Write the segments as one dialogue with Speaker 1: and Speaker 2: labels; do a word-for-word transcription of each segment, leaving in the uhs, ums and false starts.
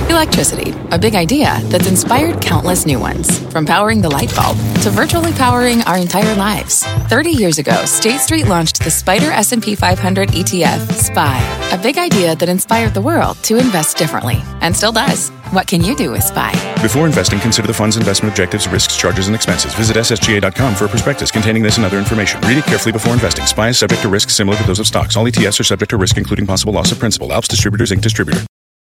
Speaker 1: Electricity, a big idea that's inspired countless new ones. From powering the light bulb to virtually powering our entire lives. thirty years ago, State Street launched the Spider S and P five hundred E T F, S P Y, a big idea that inspired the world to invest differently, and still does. What can you do with S P Y?
Speaker 2: Before investing, consider the fund's investment objectives, risks, charges, and expenses. Visit S S G A dot com for a prospectus containing this and other information. Read it carefully before investing. S P Y is subject to risks similar to those of stocks. All E T Fs are subject to risk, including possible loss of principal. Alps Distributors, Incorporated Distributor.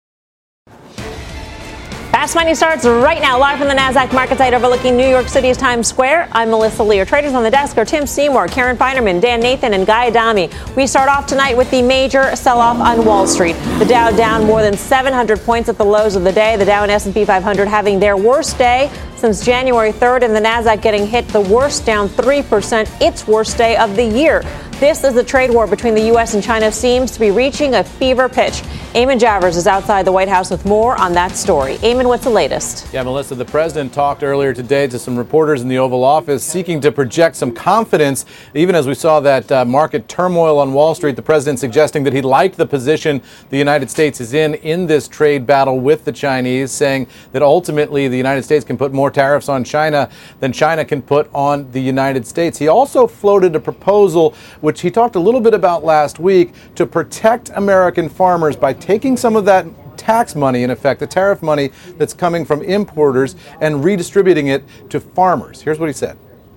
Speaker 3: Fast Money starts right now, live from the NASDAQ market site overlooking New York City's Times Square. I'm Melissa Lee. Our traders on the desk are Tim Seymour, Karen Feinerman, Dan Nathan, and Guy Adami. We start off tonight with the major sell-off on Wall Street. The Dow down more than seven hundred points at the lows of the day. The Dow and S and P five hundred having their worst day since January third, and the NASDAQ getting hit the worst, down three percent, its worst day of the year. This is the trade war between the U S and China seems to be reaching a fever pitch. Eamon Javers is outside the White House with more on that story. Eamon, what's the latest?
Speaker 4: Yeah, Melissa, the president talked earlier today to some reporters in the Oval Office seeking to project some confidence. Even as we saw that uh, market turmoil on Wall Street, the president suggesting that he liked the position the United States is in in this trade battle with the Chinese, saying that ultimately the United States can put more tariffs on China than China can put on the United States. He also floated a proposal, which he talked a little bit about last week, to protect American farmers by taking some of that tax money, in effect, the tariff money that's coming from importers, and redistributing it to farmers. Here's what he said.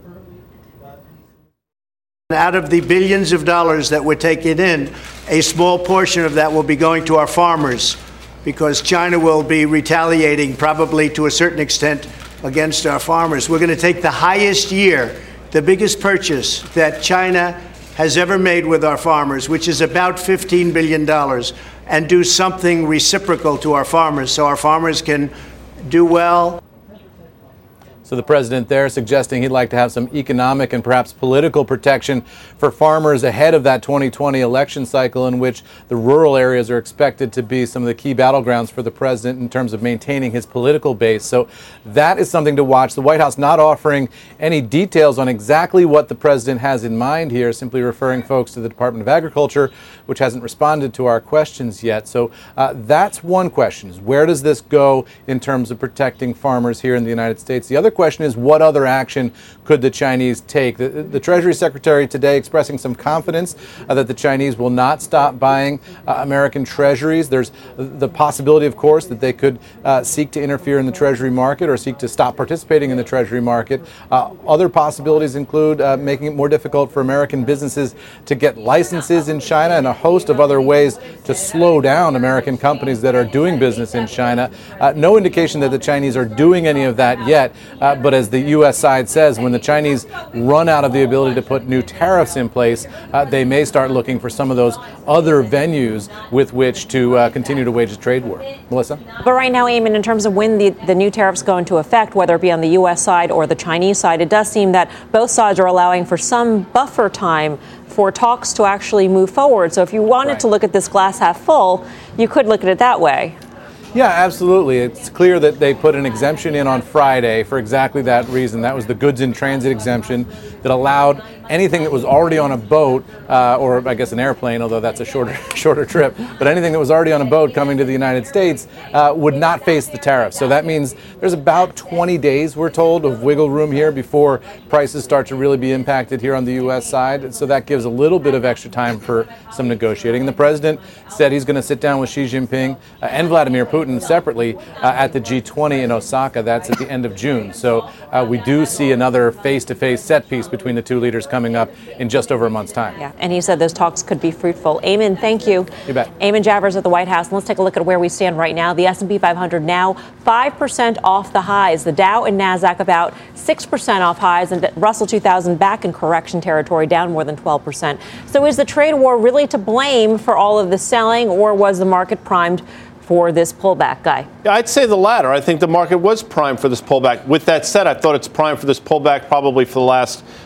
Speaker 5: Out of the billions of dollars that we're taking in, a small portion of that will be going to our farmers, because China will be retaliating probably to a certain extent against our farmers. We're going to take the highest year, the biggest purchase that China has ever made with our farmers, which is about fifteen billion dollars, and do something reciprocal to our farmers so our farmers can do well.
Speaker 4: So the president there suggesting he'd like to have some economic and perhaps political protection for farmers ahead of that twenty twenty election cycle, in which the rural areas are expected to be some of the key battlegrounds for the president in terms of maintaining his political base. So that is something to watch. The White House not offering any details on exactly what the president has in mind here, simply referring folks to the Department of Agriculture, which hasn't responded to our questions yet. So uh, that's one question, is where does this go in terms of protecting farmers here in the United States? The other question is, what other action could the Chinese take? The, the Treasury Secretary today expressing some confidence uh, that the Chinese will not stop buying uh, American treasuries. There's the possibility, of course, that they could uh, seek to interfere in the Treasury market or seek to stop participating in the Treasury market. Uh, other possibilities include uh, making it more difficult for American businesses to get licenses in China, and a host of other ways to slow down American companies that are doing business in China. Uh, no indication that the Chinese are doing any of that yet, uh, but as the U S side says, when the Chinese run out of the ability to put new tariffs in place, uh, they may start looking for some of those other venues with which to uh, continue to wage a trade war. Melissa?
Speaker 3: But right now, Eamon, in terms of when the, the new tariffs go into effect, whether it be on the U S side or the Chinese side, it does seem that both sides are allowing for some buffer time for talks to actually move forward. So if you wanted
Speaker 4: Right.
Speaker 3: to look at this glass half full, you could look at it that way.
Speaker 4: Yeah, absolutely. It's clear that they put an exemption in on Friday for exactly that reason. That was the goods in transit exemption that allowed anything that was already on a boat, uh, or I guess an airplane, although that's a shorter shorter trip, but anything that was already on a boat coming to the United States uh, would not face the tariff. So that means there's about twenty days, we're told, of wiggle room here before prices start to really be impacted here on the U S side. So that gives a little bit of extra time for some negotiating. And the president said he's going to sit down with Xi Jinping uh, and Vladimir Putin separately uh, at the G twenty in Osaka. That's at the end of June. So uh, we do see another face-to-face set piece between the two leaders coming up in just over a month's time.
Speaker 3: Yeah, and he said those talks could be fruitful. Eamon, thank you.
Speaker 4: You bet.
Speaker 3: Eamon Javers at the White House. And let's take a look at where we stand right now. The S and P five hundred now five percent off the highs. The Dow and NASDAQ about six percent off highs, and Russell two thousand back in correction territory, down more than twelve percent. So is the trade war really to blame for all of the selling, or was the market primed for this pullback, Guy?
Speaker 6: Yeah, I'd say the latter. I think the market was primed for this pullback. With that said, I thought it's primed for this pullback probably for the last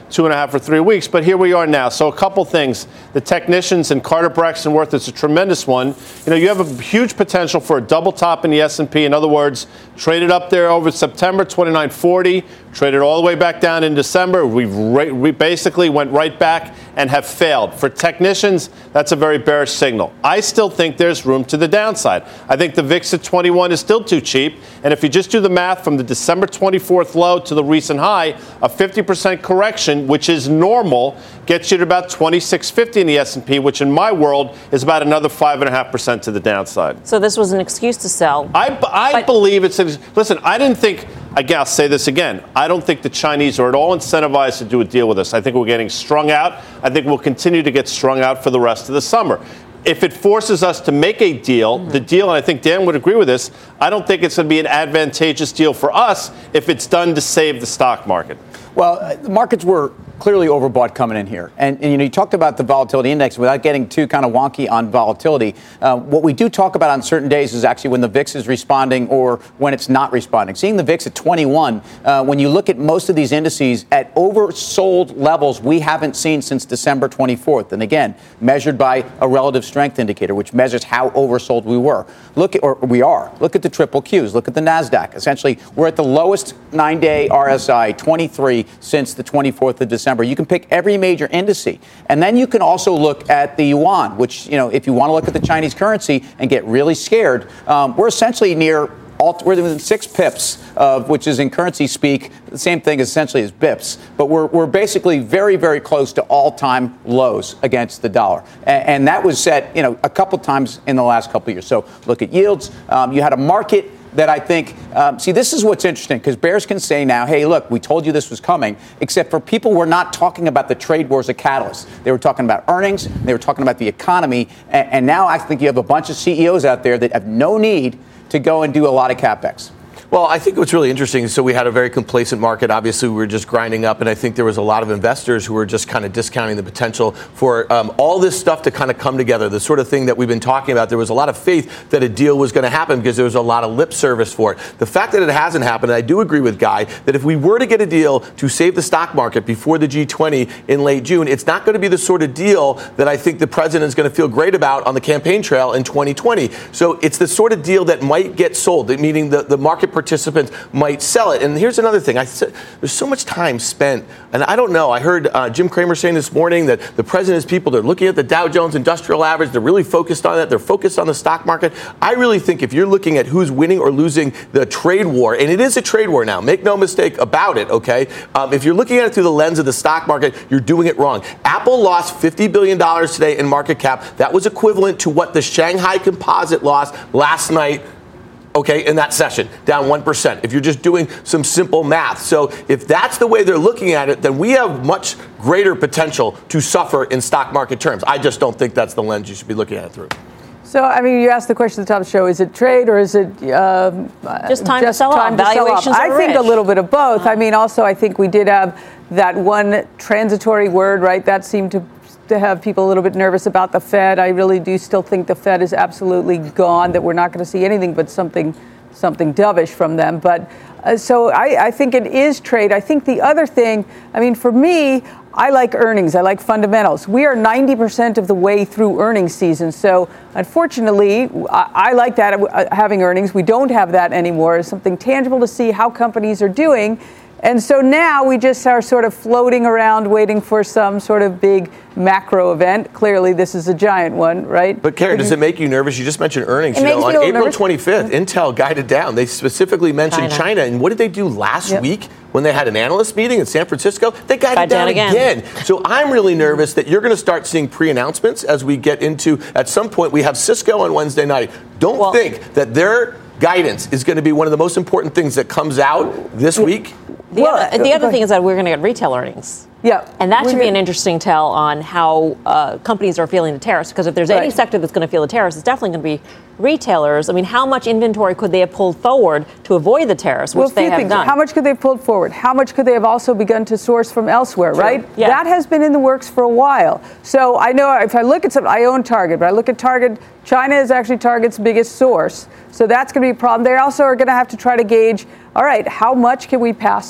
Speaker 6: two and a half or three weeks. But here we are now. So a couple things. The technicians and Carter Braxton Worth is a tremendous one. You know, you have a huge potential for a double top in the S and P. In other words, traded up there over September, twenty-nine forty, traded all the way back down in December. We've ra- we basically went right back and have failed. For technicians, that's a very bearish signal. I still think there's room to the downside. I think the V I X at twenty-one is still too cheap. And if you just do the math from the December twenty-fourth low to the recent high, a fifty percent correction, which is normal, gets you to about twenty-six fifty in the S and P, which in my world is about another five point five percent to the downside.
Speaker 3: So this was an excuse to sell.
Speaker 6: I, I
Speaker 3: but-
Speaker 6: believe it's, a, listen, I didn't think, again, I'll say this again, I don't think the Chinese are at all incentivized to do a deal with us. I think we're getting strung out. I think we'll continue to get strung out for the rest of the summer. If it forces us to make a deal, mm-hmm. the deal, and I think Dan would agree with this, I don't think it's going to be an advantageous deal for us if it's done to save the stock market.
Speaker 7: Well, the markets were clearly overbought coming in here. And, and, you know, you talked about the volatility index without getting too kind of wonky on volatility. Uh, what we do talk about on certain days is actually when the V I X is responding or when it's not responding. Seeing the V I X at twenty-one, uh, when you look at most of these indices at oversold levels we haven't seen since December twenty-fourth. And again, measured by a relative strength indicator, which measures how oversold we were. Look at, or we are. Look at the triple Qs. Look at the NASDAQ. Essentially, we're at the lowest nine-day R S I, twenty-three, since the twenty-fourth of December. You can pick every major indice. And then you can also look at the yuan, which, you know, if you want to look at the Chinese currency and get really scared, um, we're essentially near all, we're within six pips, of which is in currency speak, the same thing essentially as bips. But we're, we're basically very, very close to all-time lows against the dollar. And, and that was set, you know, a couple times in the last couple of years. So look at yields. Um, you had a market that I think, um, see, this is what's interesting, because bears can say now, hey, look, we told you this was coming, except for people were not talking about the trade war as a catalyst. They were talking about earnings, they were talking about the economy, and, and now I think you have a bunch of C E Os out there that have no need to go and do a lot of CapEx.
Speaker 8: Well, I think what's really interesting is so we had a very complacent market. Obviously, we were just grinding up, and I think there was a lot of investors who were just kind of discounting the potential for um, all this stuff to kind of come together, the sort of thing that we've been talking about. There was a lot of faith that a deal was going to happen because there was a lot of lip service for it. The fact that it hasn't happened, and I do agree with Guy, that if we were to get a deal to save the stock market before the G twenty in late June, it's not going to be the sort of deal that I think the president is going to feel great about on the campaign trail in twenty twenty. So it's the sort of deal that might get sold, meaning the, the market participants might sell it. And here's another thing. I said there's so much time spent, and I don't know. I heard uh, Jim Cramer saying this morning that the president's people, they're looking at the Dow Jones Industrial Average. They're really focused on that. They're focused on the stock market. I really think if you're looking at who's winning or losing the trade war, and it is a trade war now, make no mistake about it, okay? Um, if you're looking at it through the lens of the stock market, you're doing it wrong. Apple lost fifty billion dollars today in market cap. That was equivalent to what the Shanghai Composite lost last night, okay, in that session, down one percent, if you're just doing some simple math. So if that's the way they're looking at it, then we have much greater potential to suffer in stock market terms. I just don't think that's the lens you should be looking at it through.
Speaker 9: So, I mean, you asked the question at the top of the show, is it trade or is it um,
Speaker 3: just time
Speaker 9: just
Speaker 3: to sell
Speaker 9: time
Speaker 3: off?
Speaker 9: To
Speaker 3: Valuations
Speaker 9: sell off?
Speaker 3: are
Speaker 9: I think
Speaker 3: rich.
Speaker 9: a little bit of both. Uh-huh. I mean, also, I think we did have that one transitory word, right? That seemed to to have people a little bit nervous about the Fed. I really do still think the Fed is absolutely gone, that we're not going to see anything but something something dovish from them. But uh, so I, I think it is trade. I think the other thing, I mean, for me, I like earnings. I like fundamentals. We are ninety percent of the way through earnings season. So unfortunately, I, I like that, uh, having earnings. We don't have that anymore. It's something tangible to see how companies are doing. And so now we just are sort of floating around waiting for some sort of big macro event. Clearly, this is a giant one, right?
Speaker 8: But, Karen, does it make you nervous? You just mentioned earnings.
Speaker 9: It
Speaker 8: You
Speaker 9: makes
Speaker 8: know,
Speaker 9: me
Speaker 8: on
Speaker 9: a little
Speaker 8: April
Speaker 9: nervous.
Speaker 8: twenty-fifth, Intel guided down. They specifically mentioned
Speaker 3: China.
Speaker 8: China. And what did they do last
Speaker 9: Yep.
Speaker 8: week when they had an analyst meeting in San Francisco? They guided
Speaker 3: Guide
Speaker 8: down,
Speaker 3: down again.
Speaker 8: again. So I'm really nervous that you're going to start seeing pre-announcements as we get into, at some point, we have Cisco on Wednesday night. Don't
Speaker 3: Well-
Speaker 8: think that their guidance is going to be one of the most important things that comes out this week.
Speaker 3: The,
Speaker 9: Well,
Speaker 3: other, the other
Speaker 9: go
Speaker 3: thing is that we're going to get retail earnings.
Speaker 9: Yeah.
Speaker 3: And that
Speaker 9: We're
Speaker 3: should be
Speaker 9: gonna-
Speaker 3: an interesting tell on how uh, companies are feeling the tariffs. Because if there's any
Speaker 9: Right.
Speaker 3: sector that's going to feel the tariffs, it's definitely going to be retailers. I mean, how much inventory could they have pulled forward to avoid the tariffs, which
Speaker 9: Well, a
Speaker 3: they
Speaker 9: few
Speaker 3: have
Speaker 9: things.
Speaker 3: done?
Speaker 9: How much could they have pulled forward? How much could they have also begun to source from elsewhere, right?
Speaker 3: Yeah.
Speaker 9: That has been in the works for a while. So I know if I look at some, I own Target, but I look at Target, China is actually Target's biggest source. So that's going to be a problem. They also are going to have to try to gauge, all right, how much can we pass through?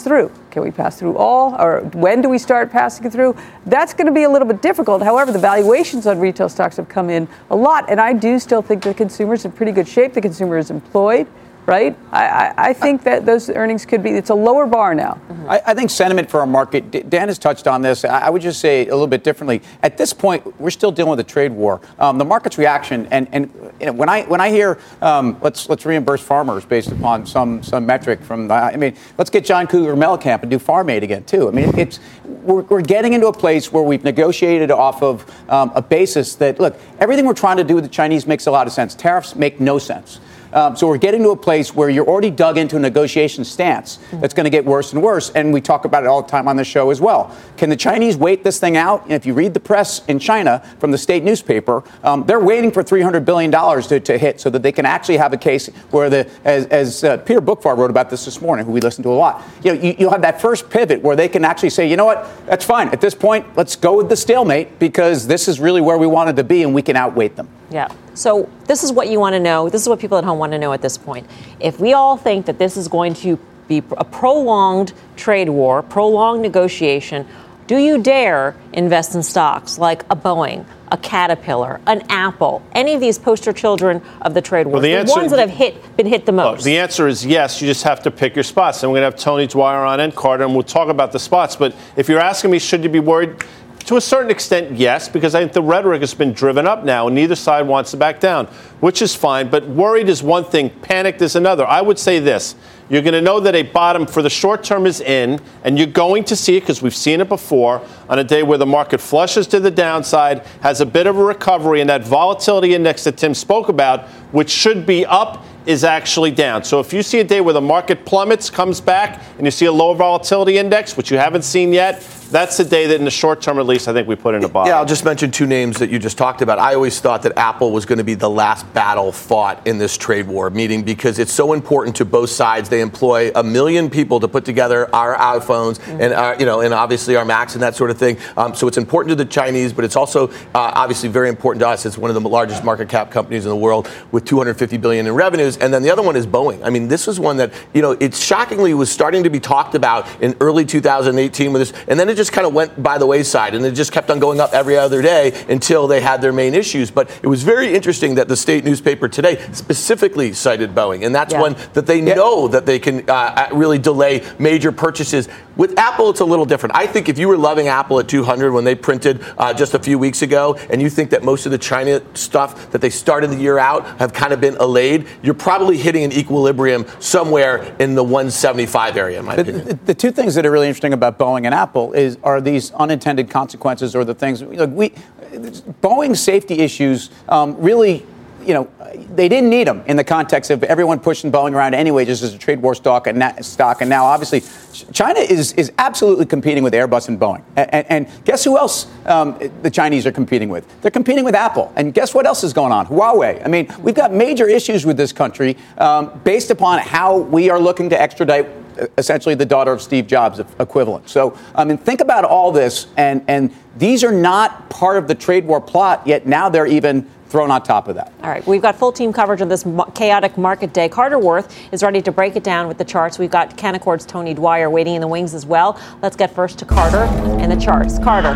Speaker 9: Can we pass through all? Or when do we start passing it through? That's going to be a little bit difficult. However, the valuations on retail stocks have come in a lot. And I do still think the consumer's in pretty good shape. The consumer is employed. Right? I, I, I think that those earnings could be, it's a lower bar now.
Speaker 7: Mm-hmm. I, I think sentiment for our market, Dan has touched on this. I, I would just say a little bit differently. At this point, we're still dealing with a trade war. Um, the market's reaction, and, and you know, when I when I hear um, let's let's reimburse farmers based upon some some metric from the, I mean, let's get John Cougar Mellencamp and do Farm Aid again too. I mean, it's we're, we're getting into a place where we've negotiated off of um, a basis that, look, everything we're trying to do with the Chinese makes a lot of sense. Tariffs make no sense. Um, so we're getting to a place where you're already dug into a negotiation stance that's going to get worse and worse. And we talk about it all the time on the show as well. Can the Chinese wait this thing out? And if you read the press in China from the state newspaper, um, they're waiting for three hundred billion dollars to, to hit so that they can actually have a case where, the as, as uh, Peter Bookvar wrote about this this morning, who we listen to a lot, you know, you, you'll have that first pivot where they can actually say, you know what, that's fine. At this point, let's go with the stalemate because this is really where we wanted to be and we can outweight them.
Speaker 3: Yeah. So this is what you want to know. This is what people at home want to know at this point. If we all think that this is going to be a prolonged trade war, prolonged negotiation, do you dare invest in stocks like a Boeing, a Caterpillar, an Apple, any of these poster children of the trade war?
Speaker 6: Well, the,
Speaker 3: the
Speaker 6: answer,
Speaker 3: ones that have hit been hit the most.
Speaker 6: Look, the answer is yes. You just have to pick your spots. And we're going to have Tony Dwyer on and Carter, and we'll talk about the spots. But if you're asking me, should you be worried? To a certain extent, yes, because I think the rhetoric has been driven up now, and neither side wants to back down, which is fine. But worried is one thing, panicked is another. I would say this. You're going to know that a bottom for the short term is in, and you're going to see it because we've seen it before on a day where the market flushes to the downside, has a bit of a recovery, and that volatility index that Tim spoke about, which should be up, is actually down. So if you see a day where the market plummets, comes back, and you see a lower volatility index, which you haven't seen yet, that's the day that in the short term, at least, I think we put in a bottom.
Speaker 8: Yeah, I'll just mention two names that you just talked about. I always thought that Apple was going to be the last battle fought in this trade war, meaning because it's so important to both sides. They employ a million people to put together our iPhones mm-hmm. and our, you know, and obviously our Macs and that sort of thing. Um, so it's important to the Chinese, but it's also uh, obviously very important to us. It's one of the largest market cap companies in the world with two hundred fifty billion dollars in revenues. And then the other one is Boeing. I mean, this is one that, you know, it shockingly was starting to be talked about in early two thousand eighteen with this, and then it just kind of went by the wayside, and it just kept on going up every other day until they had their main issues. But it was very interesting that the state newspaper today specifically cited Boeing, and that's yeah. one that they yeah. know that they can uh, really delay major purchases. With Apple, it's a little different. I think if you were loving Apple at two hundred when they printed uh, just a few weeks ago, and you think that most of the China stuff that they started the year out have kind of been allayed, you're probably hitting an equilibrium somewhere in the one seventy-five area, in my
Speaker 7: the,
Speaker 8: opinion.
Speaker 7: The, the two things that are really interesting about Boeing and Apple is are these unintended consequences, or the things like we Boeing's safety issues um, really. You know, they didn't need them in the context of everyone pushing Boeing around anyway, just as a trade war stock and na- stock. And now, obviously, China is is absolutely competing with Airbus and Boeing. And, and guess who else um, the Chinese are competing with? They're competing with Apple. And guess what else is going on? Huawei. I mean, we've got major issues with this country um, based upon how we are looking to extradite essentially the daughter of Steve Jobs equivalent. So, I mean, think about all this. And, and these are not part of the trade war plot, yet now they're even thrown on top of that.
Speaker 3: All right. We've got full team coverage of this chaotic market day. Carter Worth is ready to break it down with the charts. We've got Canaccord's Tony Dwyer waiting in the wings as well. Let's get first to Carter and the charts. Carter.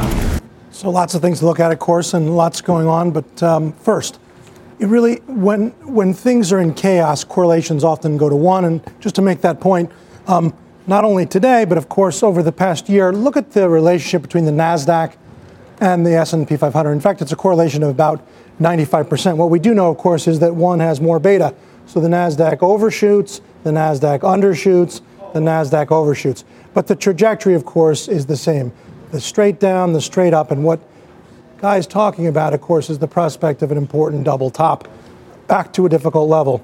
Speaker 10: So lots of things to look at, of course, and lots going on. But um, first, it really, when when things are in chaos, correlations often go to one. And just to make that point, um, not only today, but of course over the past year, look at the relationship between the NASDAQ and the S and P five hundred. In fact, it's a correlation of about ninety-five percent. What we do know, of course, is that one has more beta. So the NASDAQ overshoots, the NASDAQ undershoots, the NASDAQ overshoots. But the trajectory, of course, is the same. The straight down, the straight up. And what Guy's talking about, of course, is the prospect of an important double top back to a difficult level.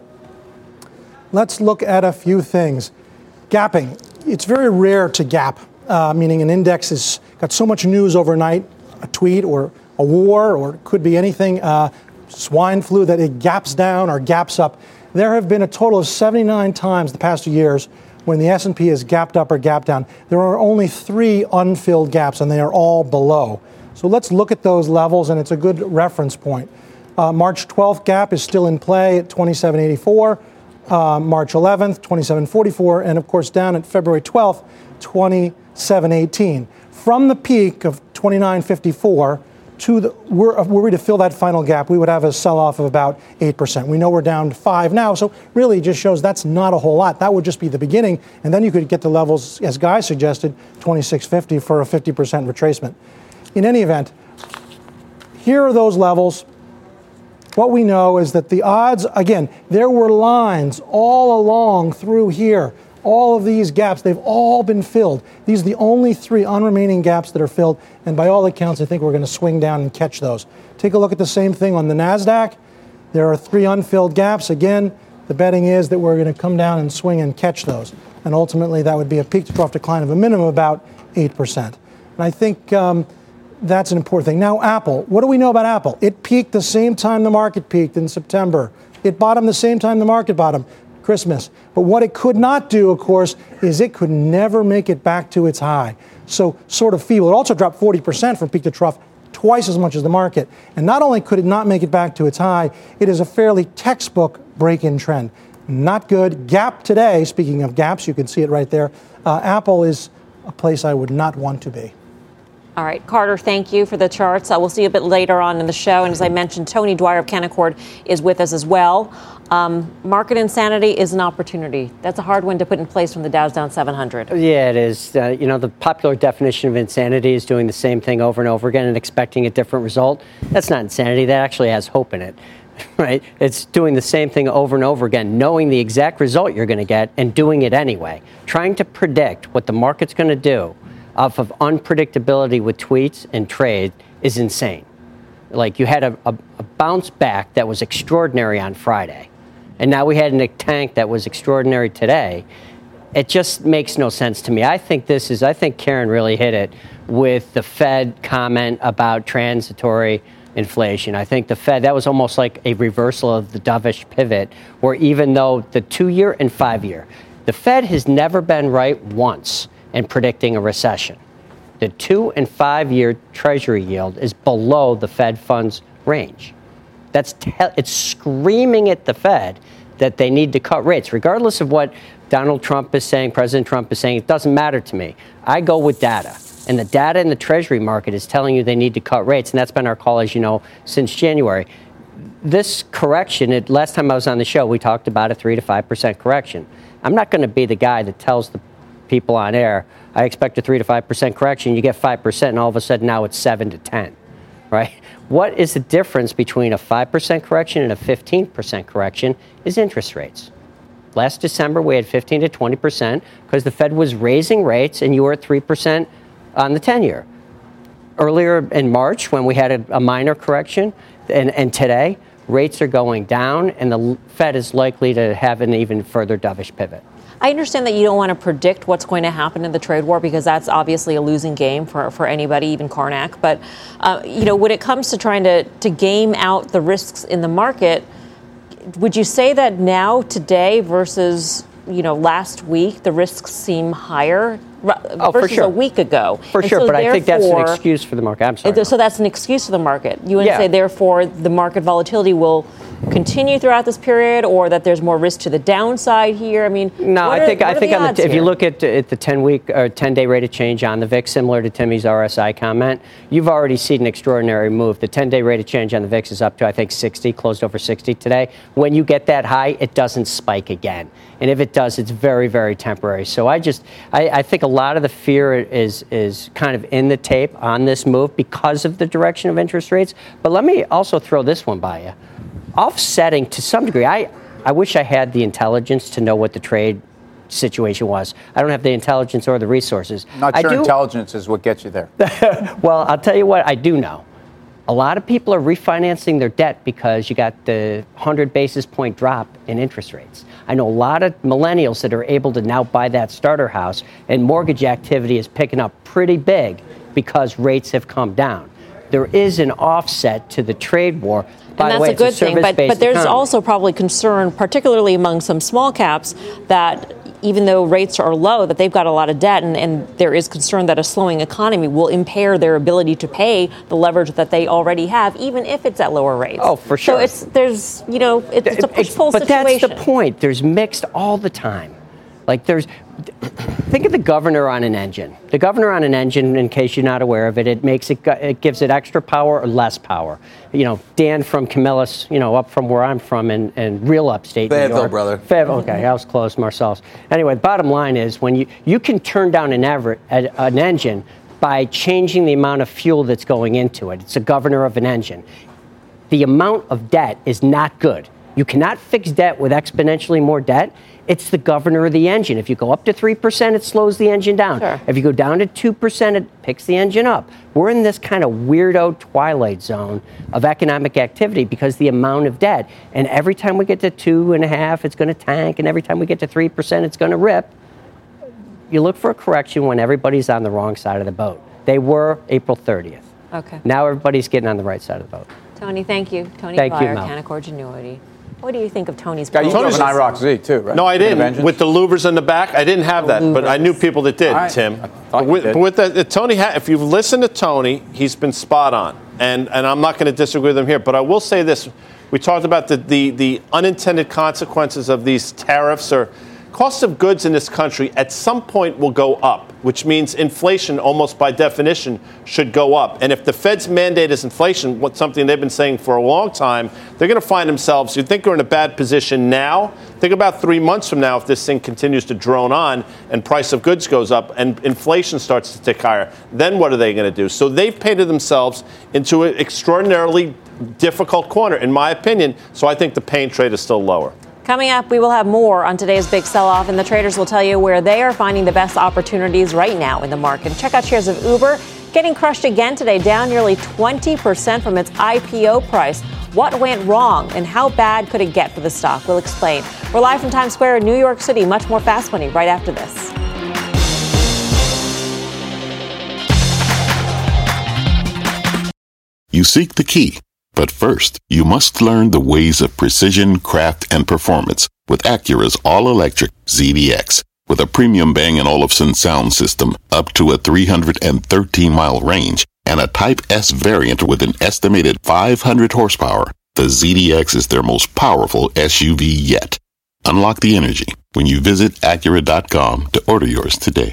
Speaker 10: Let's look at a few things. Gapping. It's very rare to gap, uh, meaning an index has got so much news overnight, a tweet or a war, or it could be anything, uh, swine flu, that it gaps down or gaps up. There have been a total of seventy-nine times the past two years when the S and P has gapped up or gapped down. There are only three unfilled gaps, and they are all below. So let's look at those levels, and it's a good reference point. Uh, March twelfth gap is still in play at twenty-seven eighty-four. uh, March eleventh, twenty-seven forty-four, and of course down at February twelfth, twenty-seven eighteen. From the peak of twenty-nine fifty-four to the, were, were we to fill that final gap, we would have a sell-off of about eight percent. We know we're down to five now, so really it just shows that's not a whole lot. That would just be the beginning, and then you could get to levels, as Guy suggested, twenty-six fifty for a fifty percent retracement. In any event, here are those levels. What we know is that the odds, again, there were lines all along through here. All of these gaps, they've all been filled. These are the only three unremaining gaps that are filled, and by all accounts, I think we're going to swing down and catch those. Take a look at the same thing on the NASDAQ. There are three unfilled gaps. Again, the betting is that we're going to come down and swing and catch those. And ultimately, that would be a peak-to-trough decline of a minimum of about eight percent. And I think um, that's an important thing. Now, Apple. What do we know about Apple? It peaked the same time the market peaked in September. It bottomed the same time the market bottomed, Christmas. But what it could not do, of course, is it could never make it back to its high. So sort of feeble. It also dropped forty percent from peak to trough, twice as much as the market. And not only could it not make it back to its high, it is a fairly textbook break-in trend. Not good. Gap today, speaking of gaps, you can see it right there. Uh, Apple is a place I would not want to be.
Speaker 3: All right, Carter, thank you for the charts. Uh, we'll see you a bit later on in the show. And as I mentioned, Tony Dwyer of Canaccord is with us as well. Um, market insanity is an opportunity. That's a hard one to put in place when the Dow's down seven hundred.
Speaker 11: Yeah, it is. Uh, you know, the popular definition of insanity is doing the same thing over and over again and expecting a different result. That's not insanity. That actually has hope in it, right? It's doing the same thing over and over again, knowing the exact result you're going to get and doing it anyway. Trying to predict what the market's going to do off of unpredictability with tweets and trade is insane. Like, you had a, a, a bounce back that was extraordinary on Friday, and now we had a tank that was extraordinary today. It just makes no sense to me. I think this is, I think Karen really hit it with the Fed comment about transitory inflation. I think the Fed, that was almost like a reversal of the dovish pivot, where even though the two-year and five-year, the Fed has never been right once in predicting a recession. The two and five-year Treasury yield is below the Fed funds range. That's te- it's screaming at the Fed that they need to cut rates, regardless of what Donald Trump is saying, President Trump is saying. It doesn't matter to me. I go with data, and the data in the Treasury market is telling you they need to cut rates, and that's been our call, as you know, since January. This correction, it, last time I was on the show, we talked about a three to five percent correction. I'm not going to be the guy that tells the people on air, I expect a three to five percent correction. You get five percent, and all of a sudden now it's seven to ten, right? What is the difference between a five percent correction and a fifteen percent correction is interest rates. Last December, we had fifteen to twenty percent because the Fed was raising rates, and you were at three percent on the ten-year. Earlier in March, when we had a, a minor correction, and, and today, rates are going down, and the Fed is likely to have an even further dovish pivot.
Speaker 3: I understand that you don't want to predict what's going to happen in the trade war because that's obviously a losing game for, for anybody, even Karnak. But, uh, you know, when it comes to trying to, to game out the risks in the market, would you say that now, today, versus, you know, last week, the risks seem higher
Speaker 11: oh,
Speaker 3: versus
Speaker 11: for sure.
Speaker 3: a week ago?
Speaker 11: For
Speaker 3: and
Speaker 11: sure,
Speaker 3: so
Speaker 11: but I think that's an excuse for the market. I'm sorry.
Speaker 3: So that's an excuse for the market. You would
Speaker 11: yeah.
Speaker 3: say, therefore, the market volatility will continue throughout this period, or that there's more risk to the downside here? I mean,
Speaker 11: no, I think
Speaker 3: are,
Speaker 11: I think
Speaker 3: the
Speaker 11: on the, if
Speaker 3: here?
Speaker 11: you look at, at the ten-week or ten-day rate of change on the V I X, similar to Timmy's R S I comment, you've already seen an extraordinary move. The ten-day rate of change on the V I X is up to, I think, sixty, closed over sixty today. When you get that high, it doesn't spike again, and if it does, it's very, very temporary. So I just, I, I think a lot of the fear is is kind of in the tape on this move because of the direction of interest rates. But let me also throw this one by you. Offsetting to some degree, I, I wish I had the intelligence to know what the trade situation was. I don't have the intelligence or the resources.
Speaker 7: Not
Speaker 11: I
Speaker 7: sure
Speaker 11: do,
Speaker 7: intelligence is what gets you there.
Speaker 11: Well, I'll tell you what I do know. A lot of people are refinancing their debt because you got the one hundred basis point drop in interest rates. I know a lot of millennials that are able to now buy that starter house, and mortgage activity is picking up pretty big because rates have come down. There is an offset to the trade war. By
Speaker 3: and that's
Speaker 11: the way,
Speaker 3: a good
Speaker 11: it's a
Speaker 3: thing, but, but there's
Speaker 11: economy.
Speaker 3: also probably concern, particularly among some small caps, that even though rates are low, that they've got a lot of debt, and, and there is concern that a slowing economy will impair their ability to pay the leverage that they already have, even if it's at lower rates.
Speaker 11: Oh, for sure.
Speaker 3: So it's there's you know it's, it's a push-pull
Speaker 11: but
Speaker 3: situation.
Speaker 11: But that's the point. There's mixed all the time. Like there's, think of the governor on an engine. The governor on an engine, in case you're not aware of it, it makes it, it gives it extra power or less power. You know, Dan from Camillus, you know, up from where I'm from in, in real upstate New
Speaker 8: Fayetteville,
Speaker 11: York.
Speaker 8: brother.
Speaker 11: Fayetteville, okay, I was close, Marcellus. Anyway, the bottom line is when you, you can turn down an, ever, an engine by changing the amount of fuel that's going into it. It's a governor of an engine. The amount of debt is not good. You cannot fix debt with exponentially more debt. It's the governor of the engine. If you go up to three percent, it slows the engine down.
Speaker 3: Sure.
Speaker 11: If you go down to two percent, it picks the engine up. We're in this kind of weirdo twilight zone of economic activity because the amount of debt. And every time we get to two and a half, it's going to tank. And every time we get to three percent, it's going to rip. You look for a correction when everybody's on the wrong side of the boat. They were April thirtieth.
Speaker 3: Okay.
Speaker 11: Now everybody's getting on the right side of the boat.
Speaker 3: Tony, thank you. Tony
Speaker 11: Thank you,
Speaker 3: Blyer,
Speaker 11: Mel.
Speaker 3: Canaccord Genuity. What do you think of Tony's
Speaker 7: Guy, you
Speaker 3: proposal?
Speaker 7: drove an I ROC Z too, right?
Speaker 6: No, I didn't.
Speaker 7: Vengeance?
Speaker 6: With the louvers in the back, I didn't have that, but I knew people that did,
Speaker 7: All right.
Speaker 6: Tim.
Speaker 7: I thought
Speaker 6: But
Speaker 7: you
Speaker 6: with,
Speaker 7: did.
Speaker 6: but with the, Tony, ha- if you've listened to Tony, he's been spot on, and and I'm not going to disagree with him here. But I will say this: we talked about the the, the unintended consequences of these tariffs or cost of goods in this country. At some point, will go up, which means inflation, almost by definition, should go up. And if the Fed's mandate is inflation, what's something they've been saying for a long time, they're going to find themselves. You think they're in a bad position now? Think about three months from now if this thing continues to drone on and price of goods goes up and inflation starts to tick higher. Then what are they going to do? So they've painted themselves into an extraordinarily difficult corner, in my opinion. So I think the pain trade is still lower.
Speaker 3: Coming up, we will have more on today's big sell-off, and the traders will tell you where they are finding the best opportunities right now in the market. Check out shares of Uber getting crushed again today, down nearly twenty percent from its I P O price. What went wrong, and how bad could it get for the stock? We'll explain. We're live from Times Square in New York City. Much more Fast Money right after this.
Speaker 12: You seek the key. But first, you must learn the ways of precision, craft, and performance with Acura's all-electric Z D X. With a premium Bang and Olufsen sound system up to a three hundred thirteen mile range and a Type S variant with an estimated five hundred horsepower, the Z D X is their most powerful S U V yet. Unlock the energy when you visit Acura dot com to order yours today.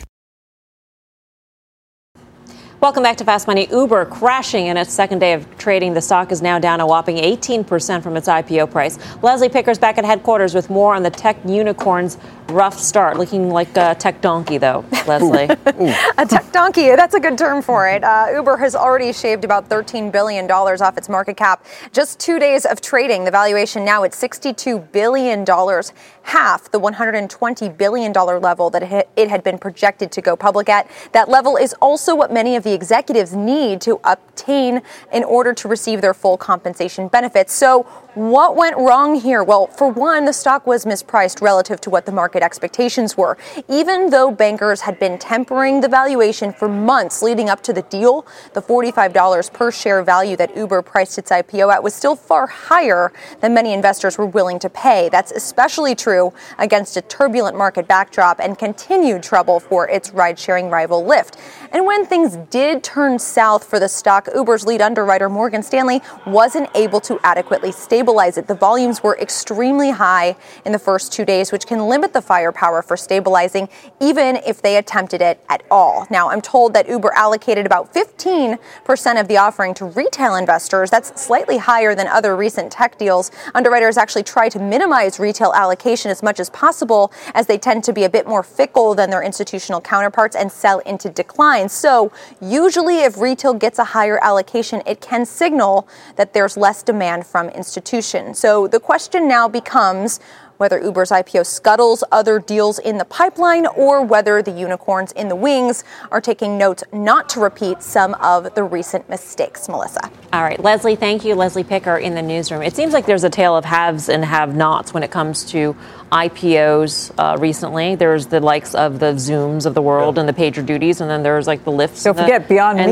Speaker 3: Welcome back to Fast Money. Uber crashing in its second day of trading. The stock is now down a whopping eighteen percent from its I P O price. Leslie Picker's back at headquarters with more on the tech unicorn's rough start. Looking like a tech donkey, though, Leslie.
Speaker 13: A tech donkey, that's a good term for it. Uh, Uber has already shaved about thirteen billion dollars off its market cap. Just two days of trading, the valuation now at sixty-two billion dollars, half the one hundred twenty billion dollars level that it had been projected to go public at. That level is also what many of the executives need to obtain in order to receive their full compensation benefits. So what went wrong here? Well, for one, the stock was mispriced relative to what the market expectations were. Even though bankers had been tempering the valuation for months leading up to the deal, the forty-five dollars per share value that Uber priced its I P O at was still far higher than many investors were willing to pay. That's especially true against a turbulent market backdrop and continued trouble for its ride-sharing rival Lyft. And when things did turn south for the stock, Uber's lead underwriter Morgan Stanley wasn't able to adequately stabilize it. The volumes were extremely high in the first two days, which can limit the firepower for stabilizing, even if they attempted it at all. Now, I'm told that Uber allocated about fifteen percent of the offering to retail investors. That's slightly higher than other recent tech deals. Underwriters actually try to minimize retail allocation as much as possible, as they tend to be a bit more fickle than their institutional counterparts and sell into decline. So usually if retail gets a higher allocation, it can signal that there's less demand from institutions. So the question now becomes whether Uber's I P O scuttles other deals in the pipeline or whether the unicorns in the wings are taking notes not to repeat some of the recent mistakes. Melissa.
Speaker 3: All right, Leslie, thank you. Leslie Picker in the newsroom. It seems like there's a tale of haves and have-nots when it comes to I P Os uh, recently. There's the likes of the Zooms of the world yeah. and the PagerDuties, and then there's like the Lyfts.
Speaker 9: Don't forget
Speaker 3: the,
Speaker 9: Beyond
Speaker 3: and,
Speaker 9: Meat.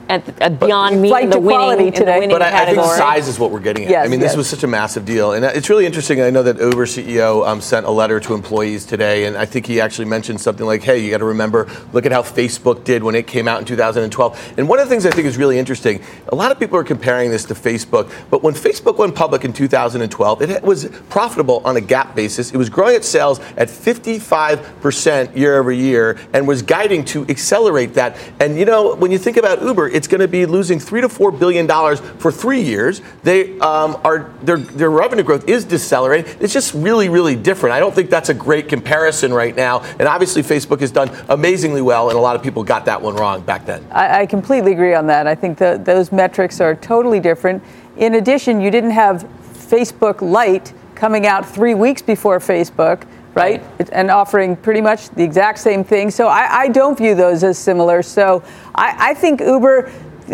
Speaker 3: at, at beyond me
Speaker 9: Flight
Speaker 3: the
Speaker 9: to quality
Speaker 3: winning,
Speaker 9: today.
Speaker 3: in the winning
Speaker 8: But I, I think
Speaker 3: category.
Speaker 8: size is what we're getting at.
Speaker 9: Yes,
Speaker 8: I mean, this
Speaker 9: yes.
Speaker 8: was such a massive deal. And it's really interesting. I know that Uber C E O um, sent a letter to employees today, and I think he actually mentioned something like, hey, you got to remember, look at how Facebook did when it came out in two thousand twelve. And one of the things I think is really interesting, a lot of people are comparing this to Facebook, but when Facebook went public in two thousand twelve, it was profitable on a GAAP basis. It was growing its sales at fifty-five percent year over year and was guiding to accelerate that. And, you know, when you think about Uber, it's going to be losing three to four billion dollars for three years. They um, are their their revenue growth is decelerating. It's just really, really different. I don't think that's a great comparison right now. And obviously, Facebook has done amazingly well, and a lot of people got that one wrong back then.
Speaker 9: I, I completely agree on that. I think the, those metrics are totally different. In addition, you didn't have Facebook Lite coming out three weeks before Facebook, right? And offering pretty much the exact same thing. So I, I don't view those as similar. So I, I think Uber,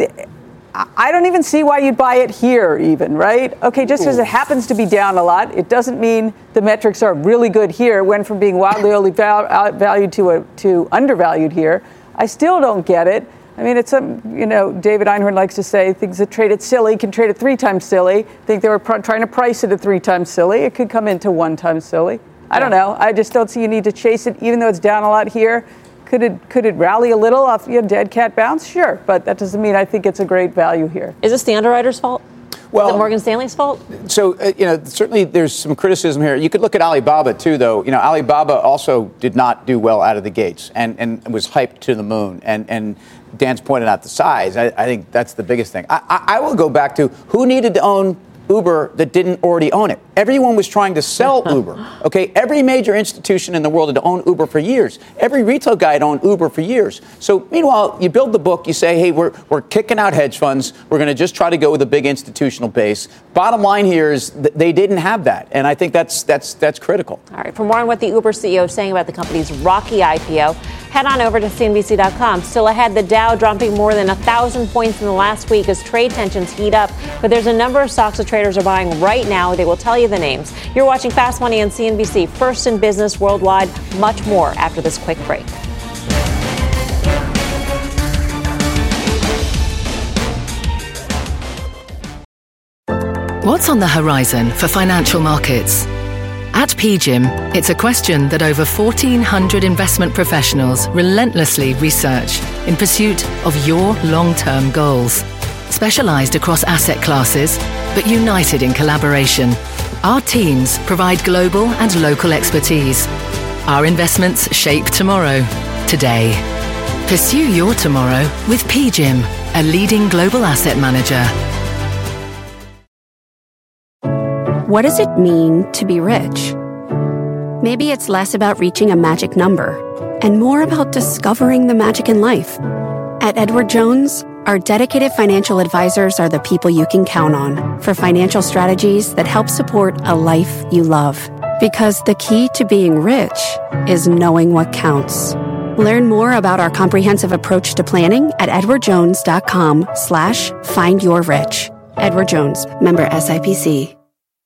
Speaker 9: I don't even see why you'd buy it here even, right? Okay, just because it happens to be down a lot, it doesn't mean the metrics are really good here. It went from being wildly overvalued to, a, to undervalued here. I still don't get it. I mean, it's some, you know, David Einhorn likes to say things that trade at silly can trade at three times silly. I think they were pr- trying to price it at three times silly. It could come into one time silly. I don't know. I just don't see you need to chase it, even though it's down a lot here. Could it could it rally a little off your dead cat bounce? Sure, but that doesn't mean I think it's a great value here.
Speaker 3: Is this the underwriter's fault?
Speaker 7: Well,
Speaker 3: Is it Morgan Stanley's fault?
Speaker 7: So, uh, you know, certainly there's some criticism here. You could look at Alibaba, too, though. You know, Alibaba also did not do well out of the gates and, and was hyped to the moon. And, and Dan's pointed out the size. I, I think that's the biggest thing. I, I, I will go back to who needed to own Uber that didn't already own it. Everyone was trying to sell Uber. Okay, every major institution in the world had owned Uber for years. Every retail guy had owned Uber for years. So meanwhile, you build the book, you say, hey, we're we're kicking out hedge funds. We're going to just try to go with a big institutional base. Bottom line here is th- they didn't have that, and I think that's that's that's critical.
Speaker 3: All right. For more on what the Uber C E O is saying about the company's rocky I P O, head on over to C N B C dot com. Still ahead, the Dow dropping more than one thousand points in the last week as trade tensions heat up. But there's a number of stocks that traders are buying right now. They will tell you the names. You're watching Fast Money on C N B C, first in business worldwide. Much more after this quick break.
Speaker 14: What's on the horizon for financial markets? At P G I M, it's a question that over fourteen hundred investment professionals relentlessly research in pursuit of your long-term goals. Specialized across asset classes, but united in collaboration, our teams provide global and local expertise. Our investments shape tomorrow, today. Pursue your tomorrow with P G I M, a leading global asset manager.
Speaker 15: What does it mean to be rich? Maybe it's less about reaching a magic number and more about discovering the magic in life. At Edward Jones, our dedicated financial advisors are the people you can count on for financial strategies that help support a life you love. Because the key to being rich is knowing what counts. Learn more about our comprehensive approach to planning at edwardjones.com slash find your rich. Edward Jones, member S I P C.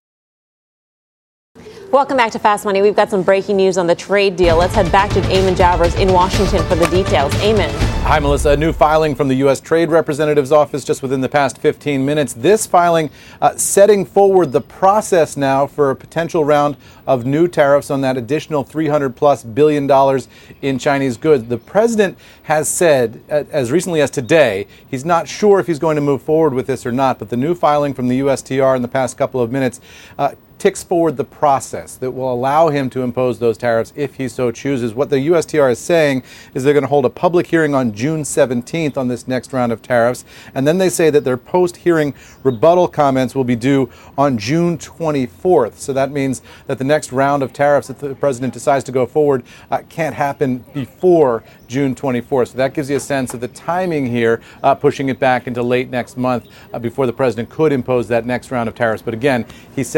Speaker 3: Welcome back to Fast Money. We've got some breaking news on the trade deal. Let's head back to Eamon Javers in Washington for the details. Eamon.
Speaker 4: Hi, Melissa. A new filing from the U S Trade Representative's office just within the past fifteen minutes. This filing uh, setting forward the process now for a potential round of new tariffs on that additional three hundred plus billion dollars in Chinese goods. The president has said, uh, as recently as today, he's not sure if he's going to move forward with this or not, but the new filing from the U S T R in the past couple of minutes uh, ticks forward the process that will allow him to impose those tariffs if he so chooses. What the U S T R is saying is they're going to hold a public hearing on June seventeenth on this next round of tariffs, and then they say that their post-hearing rebuttal comments will be due on June twenty-fourth. So that means that the next round of tariffs that the president decides to go forward uh, can't happen before June twenty-fourth. So that gives you a sense of the timing here, uh, pushing it back into late next month uh, before the president could impose that next round of tariffs. But again, he said today he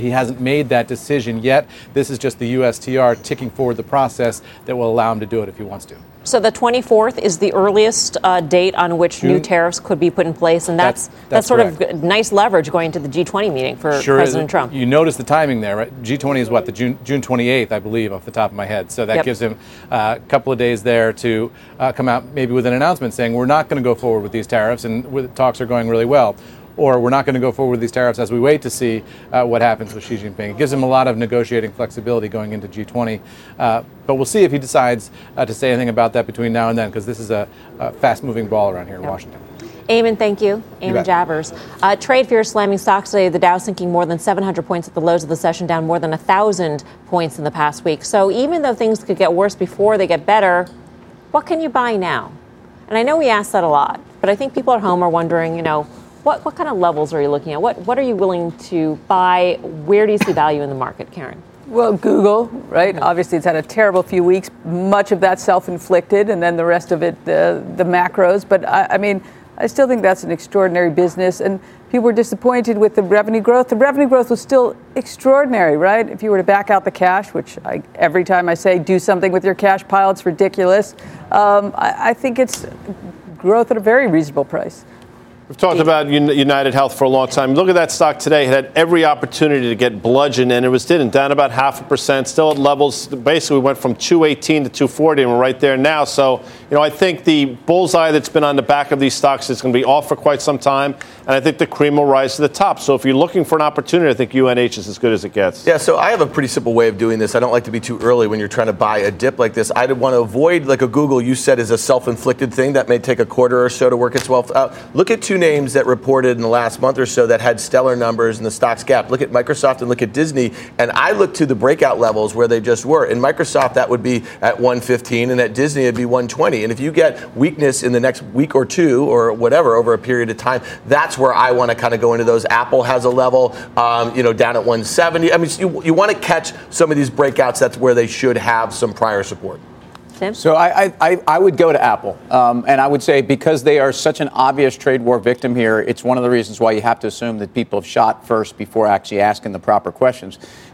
Speaker 4: He hasn't made that decision yet. This is just the U S T R ticking forward the process that will allow him to do it if he wants to.
Speaker 3: So the twenty-fourth is the earliest uh, date on which
Speaker 4: June.
Speaker 3: new tariffs could be put in place, and that's
Speaker 4: That's-
Speaker 3: that's,
Speaker 4: that's
Speaker 3: sort
Speaker 4: correct.
Speaker 3: of nice leverage going to the G twenty meeting for
Speaker 4: Sure
Speaker 3: President
Speaker 4: is.
Speaker 3: Trump.
Speaker 4: You notice the timing there, right? G twenty is what, the June, June twenty-eighth, I believe, off the top of my head. So that
Speaker 3: Yep.
Speaker 4: gives him uh, a couple of days there to uh, come out maybe with an announcement saying we're not going to go forward with these tariffs, and with, talks are going really well. Or we're not going to go forward with these tariffs as we wait to see uh, what happens with Xi Jinping. It gives him a lot of negotiating flexibility going into G twenty. Uh, but we'll see if he decides uh, to say anything about that between now and then, because this is a, a fast-moving ball around here in Washington.
Speaker 3: Eamon, thank you.
Speaker 4: You
Speaker 3: Eamon
Speaker 4: bet.
Speaker 3: Javers. Uh, trade fears slamming stocks today. The Dow sinking more than seven hundred points at the lows of the session, down more than one thousand points in the past week. So even though things could get worse before they get better, what can you buy now? And I know we ask that a lot, but I think people at home are wondering, you know, what, what kind of levels are you looking at? What, what are you willing to buy? Where do you see value in the market, Karen?
Speaker 9: Well, Google, right? Mm-hmm. Obviously, it's had a terrible few weeks. Much of that self-inflicted, and then the rest of it, the the macros. But I, I mean, I still think that's an extraordinary business, and people were disappointed with the revenue growth. The revenue growth was still extraordinary, right? If you were to back out the cash, which I, every time I say do something with your cash pile, it's ridiculous. Um, I, I think it's growth at a very reasonable price.
Speaker 6: We've talked about United Health for a long time. Look at that stock today. It had every opportunity to get bludgeoned, and it was didn't. Down about half a percent, still at levels. Basically, we went from two eighteen to two forty, and we're right there now. So, you know, I think the bullseye that's been on the back of these stocks is going to be off for quite some time, and I think the cream will rise to the top. So if you're looking for an opportunity, I think U N H is as good as it gets.
Speaker 8: Yeah, so I have a pretty simple way of doing this. I don't like to be too early when you're trying to buy a dip like this. I'd want to avoid, like a Google you said is a self-inflicted thing that may take a quarter or so to work itself out. Look at two names that reported in the last month or so that had stellar numbers in the stocks gap. Look at Microsoft and look at Disney. And I look to the breakout levels where they just were. In Microsoft, that would be at one fifteen, and at Disney, it'd be one twenty. And if you get weakness in the next week or two or whatever over a period of time, that's where I want to kind of go into those. Apple has a level, um, you know, down at one seventy. I mean, you, you want to catch some of these breakouts. That's where they should have some prior support.
Speaker 3: Tim?
Speaker 7: So I, I, I would go to Apple, um, and I would say because they are such an obvious trade war victim here, it's one of the reasons why you have to assume that people have shot first before actually asking the proper questions.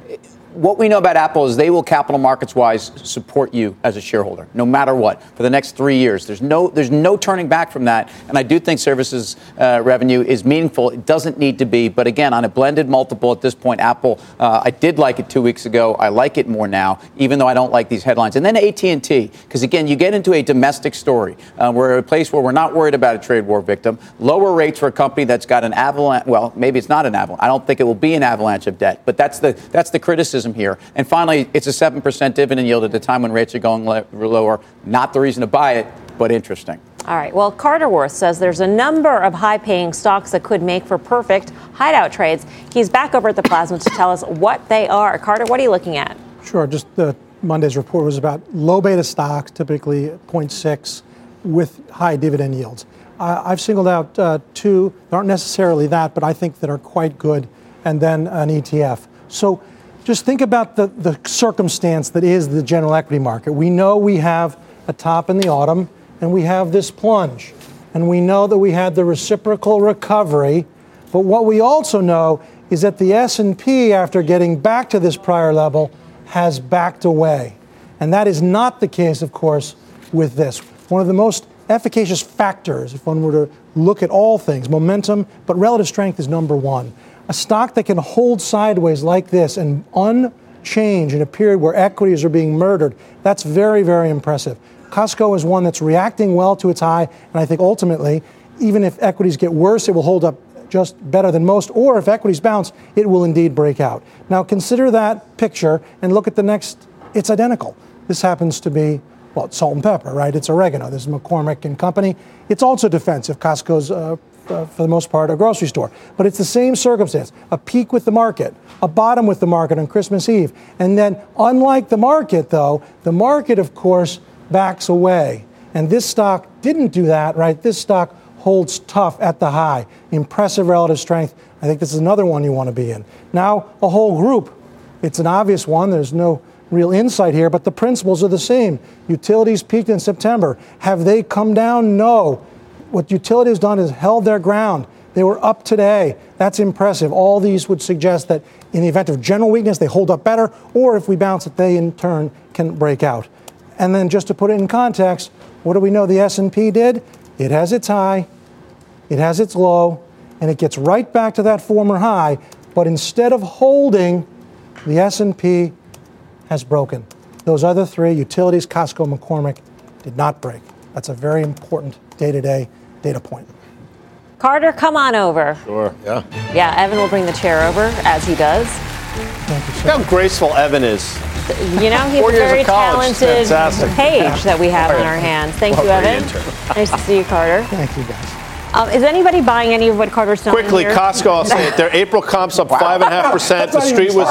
Speaker 7: What we know about Apple is they will capital markets-wise support you as a shareholder, no matter what, for the next three years. There's no there's no turning back from that, and I do think services uh, revenue is meaningful. It doesn't need to be, but again, on a blended multiple at this point, Apple, uh, I did like it two weeks ago. I like it more now, even though I don't like these headlines. And then A T and T, because again, you get into a domestic story. Uh, we're a place where we're not worried about a trade war victim. Lower rates for a company that's got an avalanche. Well, maybe it's not an avalanche. I don't think it will be an avalanche of debt, but that's the that's the criticism here. And finally, it's a seven percent dividend yield at a time when rates are going le- lower. Not the reason to buy it, but interesting.
Speaker 3: All right. Well, Carter Worth says there's a number of high-paying stocks that could make for perfect hideout trades. He's back over at the Plasma to tell us what they are. Carter, what are you looking at?
Speaker 10: Sure. Just the Monday's report was about low beta stocks, typically zero point six, with high dividend yields. Uh, I've singled out uh, two that aren't necessarily that, but I think that are quite good, and then an E T F. So just think about the, the circumstance that is the general equity market. We know we have a top in the autumn, and we have this plunge. And we know that we had the reciprocal recovery. But what we also know is that the S and P, after getting back to this prior level, has backed away. And that is not the case, of course, with this. One of the most efficacious factors, if one were to look at all things, momentum, but relative strength is number one. A stock that can hold sideways like this and unchange in a period where equities are being murdered, that's very, very impressive. Costco is one that's reacting well to its high, and I think ultimately, even if equities get worse, it will hold up just better than most, or if equities bounce, it will indeed break out. Now consider that picture and look at the next, it's identical. This happens to be, well, it's salt and pepper, right? It's oregano. This is McCormick and Company. It's also defensive. Costco's uh, Uh, for the most part, a grocery store. But it's the same circumstance, a peak with the market, a bottom with the market on Christmas Eve. And then, unlike the market, though, the market, of course, backs away. And this stock didn't do that, right? This stock holds tough at the high. Impressive relative strength. I think this is another one you want to be in. Now, a whole group. It's an obvious one. There's no real insight here, but the principles are the same. Utilities peaked in September. Have they come down? No. What utility has done is held their ground. They were up today. That's impressive. All these would suggest that in the event of general weakness, they hold up better, or if we bounce it, they in turn can break out. And then just to put it in context, what do we know the S and P did? It has its high, it has its low, and it gets right back to that former high. But instead of holding, the S and P has broken. Those other three, utilities, Costco, McCormick, did not break. That's a very important day-to-day data point.
Speaker 3: Carter, come on over.
Speaker 6: Sure. Yeah.
Speaker 3: Yeah, Evan will bring the chair over, as he does.
Speaker 10: Thank you, sir.
Speaker 6: Look how graceful Evan is.
Speaker 3: You know, he's
Speaker 6: Four
Speaker 3: a
Speaker 6: years
Speaker 3: very
Speaker 6: of college.
Speaker 3: talented
Speaker 6: Fantastic.
Speaker 3: page that we have on our hands. Thank you, Evan. Nice to see you, Carter.
Speaker 10: Thank you, guys.
Speaker 3: Um, is anybody buying any of what Carter's selling
Speaker 6: Quickly,
Speaker 3: here?
Speaker 6: Costco, I'll say it. Their April comps up five and a half percent. The street was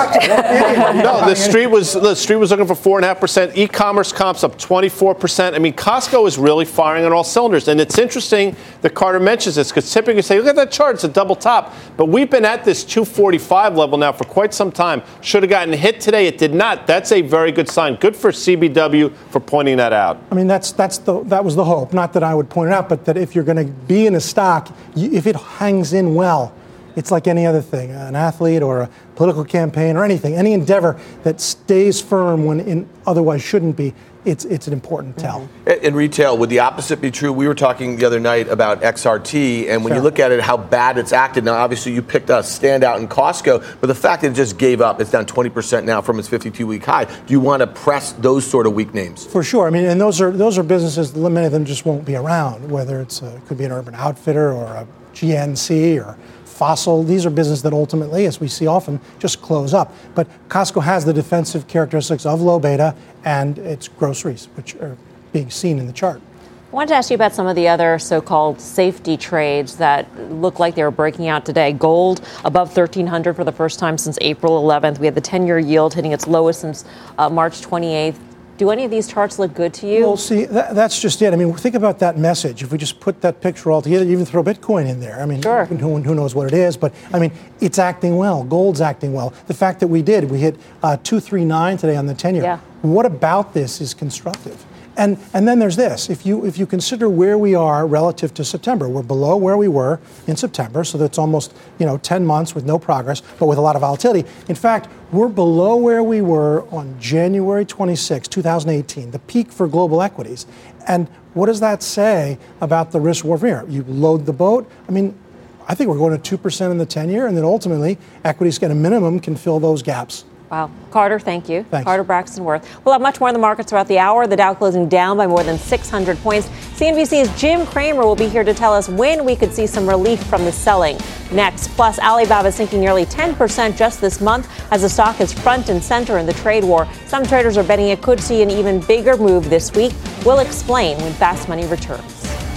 Speaker 6: no, the street was the street was looking for four and a half percent. E-commerce comps up twenty-four percent. I mean, Costco is really firing on all cylinders, and it's interesting that Carter mentions this because typically you say, look at that chart, it's a double top. But we've been at this two forty-five level now for quite some time. Should have gotten hit today, it did not. That's a very good sign. Good for C B W for pointing that out.
Speaker 10: I mean, that's that's the that was the hope. Not that I would point it out, but that if you're going to be in a stock, you, if it hangs in well, it's like any other thing, an athlete or a political campaign or anything, any endeavor that stays firm when in otherwise shouldn't be. It's it's an important tell.
Speaker 8: In retail, would the opposite be true? We were talking the other night about X R T, and when
Speaker 10: Sure.
Speaker 8: you look at it, how bad it's acted. Now, obviously, you picked a standout in Costco, but the fact that it just gave up, it's down twenty percent now from its fifty-two-week high. Do you want to press those sort of weak names?
Speaker 10: For sure. I mean, and those are those are businesses. Many of them just won't be around. Whether it's a, it could be an Urban Outfitter or a G N C or Fossil. These are businesses that ultimately, as we see often, just close up. But Costco has the defensive characteristics of low beta and its groceries, which are being seen in the chart.
Speaker 3: I wanted to ask you about some of the other so-called safety trades that look like they were breaking out today. Gold above thirteen hundred for the first time since April eleventh. We had the ten-year yield hitting its lowest since uh, March twenty-eighth. Do any of these charts look good to you?
Speaker 10: Well, see, that, that's just it. I mean, think about that message. If we just put that picture all together, even throw Bitcoin in there. I mean,
Speaker 3: sure.
Speaker 10: who, who knows what it is? But, I mean, it's acting well. Gold's acting well. The fact that we did, we hit uh, two thirty-nine today on the ten-year.
Speaker 3: Yeah.
Speaker 10: What about this is constructive? And and then there's this. If you if you consider where we are relative to September, we're below where we were in September, so that's almost, you know, ten months with no progress, but with a lot of volatility. In fact, we're below where we were on January twenty-sixth, twenty eighteen, the peak for global equities. And what does that say about the risk reward from here? You load the boat. I mean, I think we're going to two percent in the ten-year, and then ultimately equities at a minimum can fill those gaps.
Speaker 3: Wow. Carter, thank you.
Speaker 10: Thanks.
Speaker 3: Carter Braxton Worth. We'll have much more in the markets throughout the hour. The Dow closing down by more than six hundred points. C N B C's Jim Cramer will be here to tell us when we could see some relief from the selling. Next, plus Alibaba sinking nearly ten percent just this month as the stock is front and center in the trade war. Some traders are betting it could see an even bigger move this week. We'll explain when Fast Money returns.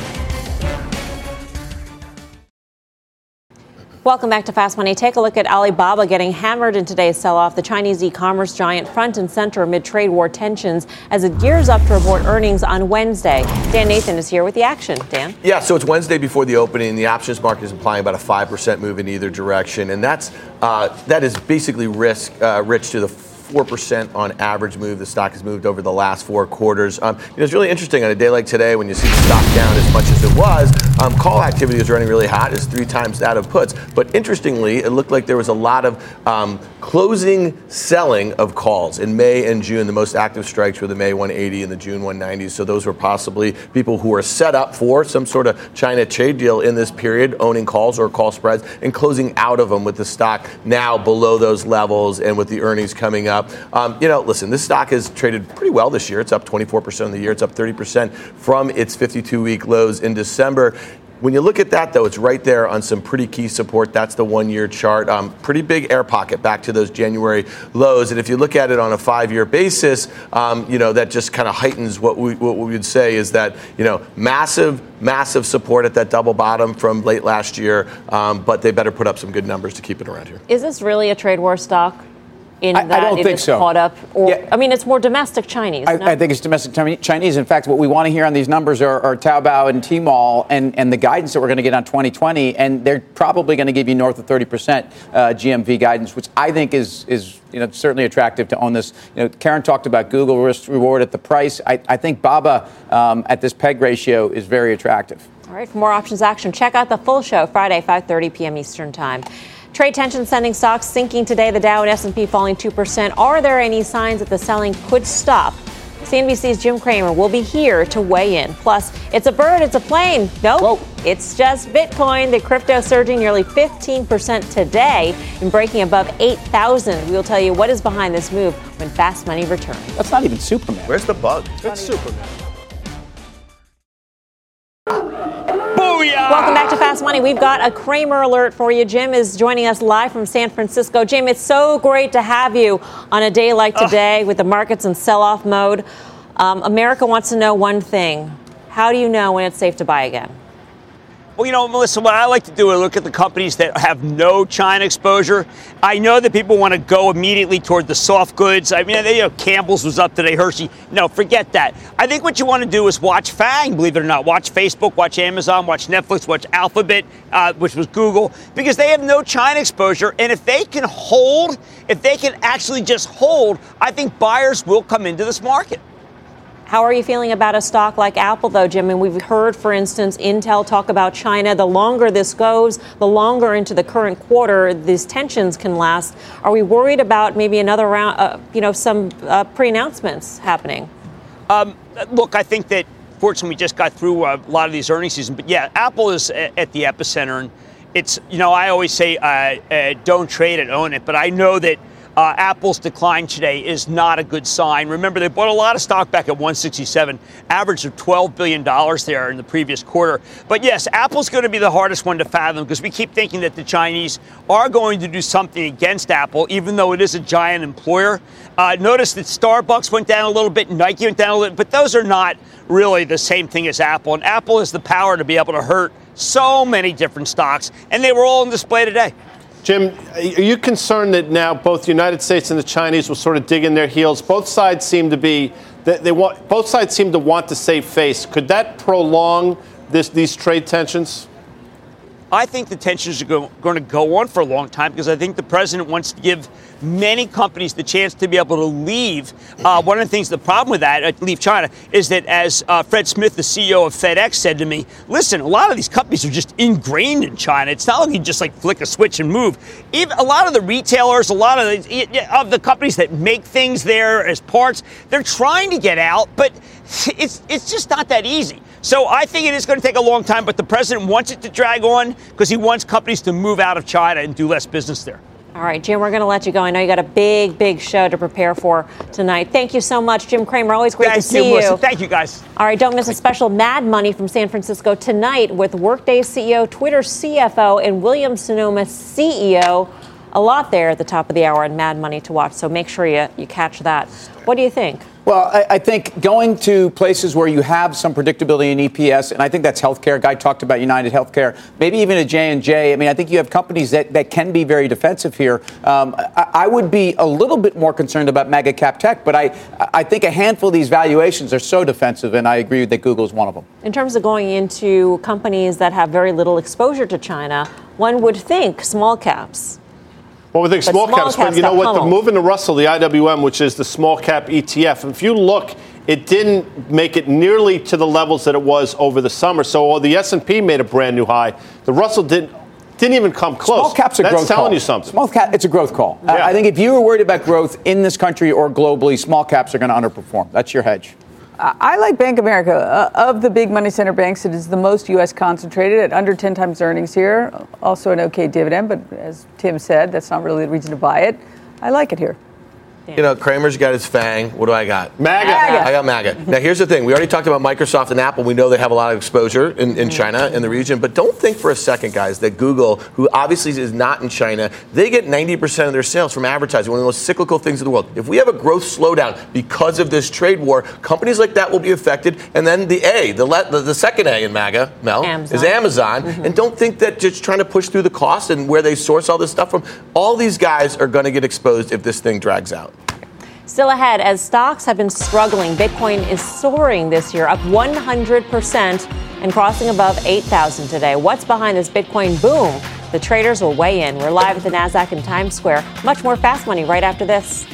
Speaker 3: Welcome back to Fast Money. Take a look at Alibaba getting hammered in today's sell-off. The Chinese e-commerce giant front and center amid trade war tensions as it gears up to report earnings on Wednesday. Dan Nathan is here with the action. Dan?
Speaker 8: Yeah, so it's Wednesday before the opening. The options market is implying about a five percent move in either direction, and that's uh, that is basically risk uh, rich to the four percent on average move the stock has moved over the last four quarters. Um, you know, it's really interesting on a day like today when you see the stock down as much as it was. Um, call activity is running really hot. It's three times that of puts. But interestingly, it looked like there was a lot of um, closing selling of calls in May and June. The most active strikes were the May one eighty and the June one ninety. So those were possibly people who were set up for some sort of China trade deal in this period, owning calls or call spreads and closing out of them with the stock now below those levels and with the earnings coming up. Um, you know, listen, this stock has traded pretty well this year. It's up twenty-four percent of the year. It's up thirty percent from its fifty-two-week lows in December. When you look at that, though, it's right there on some pretty key support. That's the one-year chart. Um, pretty big air pocket back to those January lows. And if you look at it on a five-year basis, um, you know, that just kind of heightens what we what we would say is that, you know, massive, massive support at that double bottom from late last year. Um, but they better put up some good numbers to keep it around here.
Speaker 3: Is this really a trade war stock? In
Speaker 7: I,
Speaker 3: that
Speaker 7: I don't
Speaker 3: it
Speaker 7: think
Speaker 3: is
Speaker 7: so.
Speaker 3: Caught up, or
Speaker 7: Yeah.
Speaker 3: I mean, it's more domestic Chinese.
Speaker 7: I,
Speaker 3: no?
Speaker 7: I think it's domestic Chinese. In fact, what we want to hear on these numbers are, are Taobao and Tmall and, and the guidance that we're going to get on twenty twenty. And they're probably going to give you north of thirty percent uh, G M V guidance, which I think is is you know certainly attractive to own this. You know, Karen talked about Google risk reward at the price. I, I think Baba um, at this peg ratio is very attractive.
Speaker 3: All right, for more options action, check out the full show Friday, five thirty p.m. Eastern Time. Trade tension sending stocks sinking today. The Dow and S and P falling two percent. Are there any signs that the selling could stop? C N B C's Jim Cramer will be here to weigh in. Plus, it's a bird, it's a plane. Nope, Whoa. It's just Bitcoin. The crypto surging nearly fifteen percent today and breaking above eight thousand. We'll tell you what is behind this move when Fast Money returns.
Speaker 7: That's not even Superman.
Speaker 8: Where's the bug?
Speaker 6: It's Superman.
Speaker 3: Booyah! Welcome back to Fast Money. We've got a Cramer alert for you. Jim is joining us live from San Francisco. Jim, it's so great to have you on a day like today with the markets in sell-off mode. Um, America wants to know one thing. How do you know when it's safe to buy again?
Speaker 16: Well, you know, Melissa, what I like to do is look at the companies that have no China exposure. I know that people want to go immediately toward the soft goods. I mean, you know, Campbell's was up today, Hershey. No, forget that. I think what you want to do is watch FANG, believe it or not. Watch Facebook, watch Amazon, watch Netflix, watch Alphabet, uh, which was Google, because they have no China exposure. And if they can hold, if they can actually just hold, I think buyers will come into this market.
Speaker 3: How are you feeling about a stock like Apple, though, Jim? And we've heard, for instance, Intel talk about China. The longer this goes, the longer into the current quarter these tensions can last. Are we worried about maybe another round, uh, you know, some uh, pre-announcements happening?
Speaker 16: Um, look, I think that, fortunately, we just got through a lot of these earnings season. But, yeah, Apple is at the epicenter. And it's, you know, I always say uh, uh, don't trade it, own it. But I know that Uh, Apple's decline today is not a good sign. Remember, they bought a lot of stock back at one sixty-seven, average of twelve billion dollars there in the previous quarter. But yes, Apple's going to be the hardest one to fathom because we keep thinking that the Chinese are going to do something against Apple, even though it is a giant employer. Uh, notice that Starbucks went down a little bit, Nike went down a little bit, but those are not really the same thing as Apple. And Apple has the power to be able to hurt so many different stocks, and they were all on display today.
Speaker 6: Jim, are you concerned that now both the United States and the Chinese will sort of dig in their heels? Both sides seem to be they, they want both sides seem to want to save face. Could that prolong this these trade tensions?
Speaker 16: I think the tensions are go, going to go on for a long time because I think the president wants to give many companies the chance to be able to leave. Uh, one of the things, the problem with that, uh, leave China, is that as uh, Fred Smith, the C E O of FedEx, said to me, listen, a lot of these companies are just ingrained in China. It's not like you just like flick a switch and move. Even a lot of the retailers, a lot of the, of the companies that make things there as parts, they're trying to get out, but it's it's just not that easy. So I think it is going to take a long time, but the president wants it to drag on because he wants companies to move out of China and do less business there.
Speaker 3: All right, Jim, we're going to let you go. I know you got a big, big show to prepare for tonight. Thank you so much, Jim Cramer. Always great
Speaker 16: Thank
Speaker 3: to see
Speaker 16: you.
Speaker 3: you.
Speaker 16: Melissa. Thank you, guys.
Speaker 3: All right, don't miss a special Mad Money from San Francisco tonight with Workday C E O, Twitter C F O, and Williams-Sonoma C E O. A lot there at the top of the hour on Mad Money to watch, so make sure you, you catch that. What do you think?
Speaker 7: Well, I, I think going to places where you have some predictability in E P S, and I think that's healthcare. Guy talked about United Healthcare, maybe even a J and J. I mean, I think you have companies that, that can be very defensive here. Um, I, I would be a little bit more concerned about mega cap tech, but I, I think a handful of these valuations are so defensive, and I agree that Google is one of them.
Speaker 3: In terms of going into companies that have very little exposure to China, one would think small caps.
Speaker 6: Well, we think
Speaker 3: But
Speaker 6: small,
Speaker 3: small
Speaker 6: caps, but
Speaker 3: caps
Speaker 6: you know
Speaker 3: got
Speaker 6: what? The
Speaker 3: pummeled.
Speaker 6: move in the Russell, the I W M, which is the small cap E T F, if you look, it didn't make it nearly to the levels that it was over the summer. So while the S and P made a brand new high, the Russell didn't didn't even come close.
Speaker 7: Small cap's a
Speaker 6: That's
Speaker 7: growth
Speaker 6: telling
Speaker 7: call.
Speaker 6: you something.
Speaker 7: Small cap, it's a growth call.
Speaker 6: Yeah.
Speaker 7: Uh, I think if you were worried about growth in this country or globally, small caps are going to underperform. That's your hedge.
Speaker 9: I like Bank of America. Uh, of the big money center banks, it is the most U S concentrated at under ten times earnings here. Also an okay dividend, but as Tim said, that's not really the reason to buy it. I like it here.
Speaker 8: You know, Kramer's got his FANG. What do I got?
Speaker 6: MAGA.
Speaker 9: MAGA.
Speaker 8: I got MAGA. Now, here's the thing. We already talked about Microsoft and Apple. We know they have a lot of exposure in, in China, in the region. But don't think for a second, guys, that Google, who obviously is not in China, they get ninety percent of their sales from advertising, one of the most cyclical things in the world. If we have a growth slowdown because of this trade war, companies like that will be affected. And then the A, the, le- the, the second A in MAGA, Mel,
Speaker 3: Amazon.
Speaker 8: is Amazon. Mm-hmm. And don't think that just trying to push through the cost and where they source all this stuff from, all these guys are going to get exposed if this thing drags out.
Speaker 3: Still ahead, as stocks have been struggling, Bitcoin is soaring this year, up one hundred percent and crossing above eight thousand today. What's behind this Bitcoin boom? The traders will weigh in. We're live at the NASDAQ in Times Square. Much more Fast Money right after this.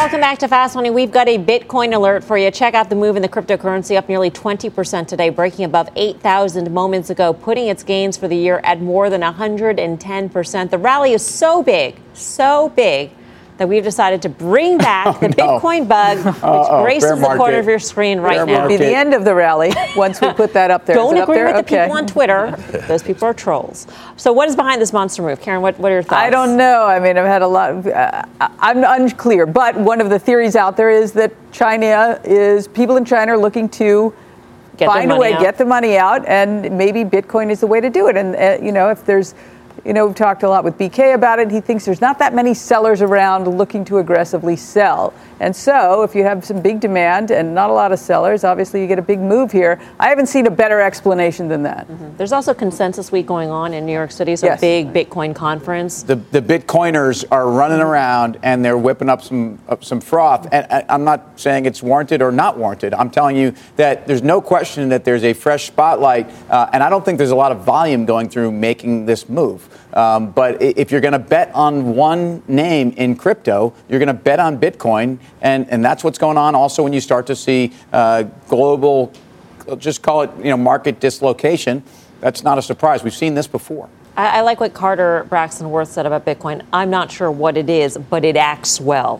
Speaker 3: Welcome back to Fast Money. We've got a Bitcoin alert for you. Check out the move in the cryptocurrency, up nearly twenty percent today, breaking above eight thousand moments ago, putting its gains for the year at more than one hundred ten percent. The rally is so big, so big, that we've decided to bring back oh, the no. Bitcoin bug, which Uh-oh. graces the corner of your screen right
Speaker 9: Bear
Speaker 3: now.
Speaker 9: It'll be the end of the rally once we put that up there.
Speaker 3: Don't agree
Speaker 9: there?
Speaker 3: with
Speaker 9: okay.
Speaker 3: the people on Twitter. Those people are trolls. So what is behind this monster move? Karen, what, what are your thoughts?
Speaker 9: I don't know. I mean, I've had a lot of, uh, I'm unclear. But one of the theories out there is that China is, people in China are looking to get find a way, out. get the money out, and maybe Bitcoin is the way to do it. And, uh, you know, if there's, You know, we've talked a lot with B K about it. He thinks there's not that many sellers around looking to aggressively sell. And so if you have some big demand and not a lot of sellers, obviously you get a big move here. I haven't seen a better explanation than that.
Speaker 3: Mm-hmm. There's also Consensus Week going on in New York City, so yes. a big Bitcoin conference.
Speaker 7: The, the Bitcoiners are running around and they're whipping up some up some froth. And I, I'm not saying it's warranted or not warranted. I'm telling you that there's no question that there's a fresh spotlight. Uh, and I don't think there's a lot of volume going through making this move. Um, but if you're going to bet on one name in crypto, you're going to bet on Bitcoin. And, and that's what's going on also when you start to see uh, global, just call it, you know, market dislocation. That's not a surprise. We've seen this before.
Speaker 3: I, I like what Carter Braxton Worth said about Bitcoin. I'm not sure what it is, but it acts well.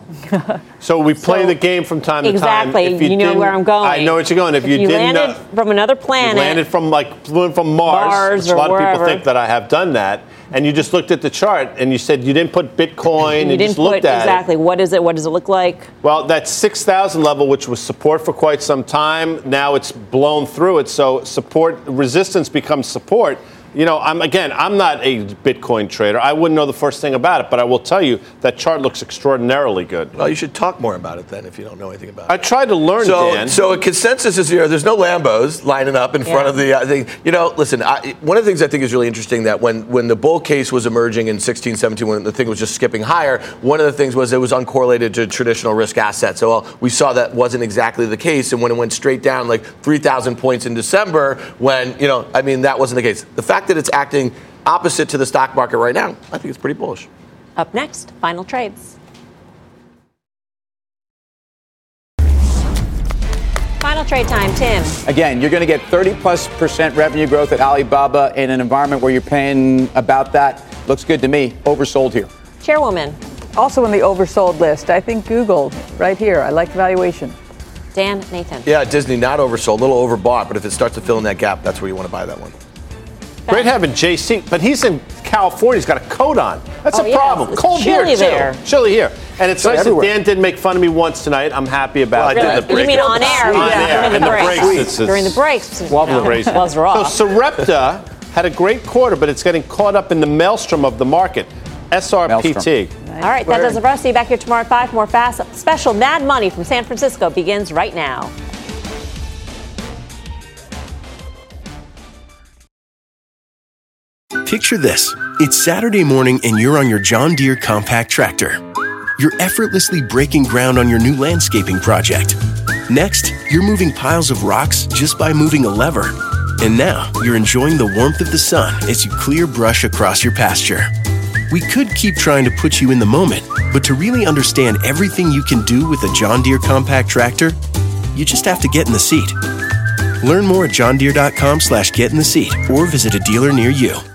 Speaker 6: So we play
Speaker 3: so,
Speaker 6: the game from time to
Speaker 3: exactly.
Speaker 6: time.
Speaker 3: Exactly. You, you know where I'm going.
Speaker 6: I know where you're going. If,
Speaker 3: if
Speaker 6: you,
Speaker 3: you
Speaker 6: didn't
Speaker 3: landed
Speaker 6: know,
Speaker 3: from another planet.
Speaker 6: You landed from like flew from Mars.
Speaker 3: Mars
Speaker 6: which
Speaker 3: or
Speaker 6: a lot
Speaker 3: wherever.
Speaker 6: of people think that I have done that. And you just looked at the chart and you said you didn't put Bitcoin and
Speaker 3: you didn't
Speaker 6: just looked
Speaker 3: put,
Speaker 6: at
Speaker 3: exactly.
Speaker 6: it.
Speaker 3: What is it? What does it look like?
Speaker 6: Well, that six thousand level, which was support for quite some time, now it's blown through it. So support, resistance becomes support. You know, I'm again, I'm not a Bitcoin trader. I wouldn't know the first thing about it, but I will tell you that chart looks extraordinarily good.
Speaker 8: Well, you should talk more about it then if you don't know anything about it.
Speaker 6: I tried to learn,
Speaker 8: so,
Speaker 6: Dan.
Speaker 8: So a consensus is here. There's no Lambos lining up in yeah. front of the uh, thing. You know, listen, I, one of the things I think is really interesting that when, when the bull case was emerging in sixteen, seventeen, when the thing was just skipping higher, one of the things was it was uncorrelated to traditional risk assets. So well, we saw that wasn't exactly the case. And when it went straight down like three thousand points in December, when, you know, I mean, that wasn't the case. The fact that it's acting opposite to the stock market right now, I think it's pretty bullish.
Speaker 3: Up next, final trades. Final trade time, Tim.
Speaker 7: Again, you're going to get thirty plus percent revenue growth at Alibaba in an environment where you're paying about that. Looks good to me. Oversold here.
Speaker 3: Chairwoman.
Speaker 9: Also on the oversold list, I think Google right here. I like the valuation.
Speaker 3: Dan, Nathan.
Speaker 8: Yeah, Disney not oversold, a little overbought, but if it starts to fill in that gap, that's where you want to buy that one.
Speaker 6: Great having J C, but he's in California. He's got a coat on. That's
Speaker 3: oh,
Speaker 6: a
Speaker 3: yeah.
Speaker 6: problem.
Speaker 3: It's
Speaker 6: Cold
Speaker 3: chilly
Speaker 6: here,
Speaker 3: there.
Speaker 6: too. Chilly here. And it's nice
Speaker 7: everywhere.
Speaker 6: that Dan didn't make fun of me once tonight. I'm happy about
Speaker 8: well,
Speaker 6: that.
Speaker 8: I did the break.
Speaker 3: You mean on air?
Speaker 6: On
Speaker 3: yeah.
Speaker 6: air.
Speaker 3: During
Speaker 6: And
Speaker 3: the,
Speaker 6: the
Speaker 3: breaks.
Speaker 6: breaks. It's, it's
Speaker 3: During the breaks.
Speaker 6: Wobbling
Speaker 3: no,
Speaker 6: crazy.
Speaker 3: Gloves are off.
Speaker 6: So Sarepta had a great quarter, but it's getting caught up in the maelstrom of the market. S R P T.
Speaker 3: Nice. All right, that does it for us. See you back here tomorrow at five. More Fast. Special Mad Money from San Francisco begins right now.
Speaker 17: Picture this. It's Saturday morning and you're on your John Deere compact tractor. You're effortlessly breaking ground on your new landscaping project. Next, you're moving piles of rocks just by moving a lever. And now, you're enjoying the warmth of the sun as you clear brush across your pasture. We could keep trying to put you in the moment, but to really understand everything you can do with a John Deere compact tractor, you just have to get in the seat. Learn more at johndeere.com slash get in the seat or visit a dealer near you.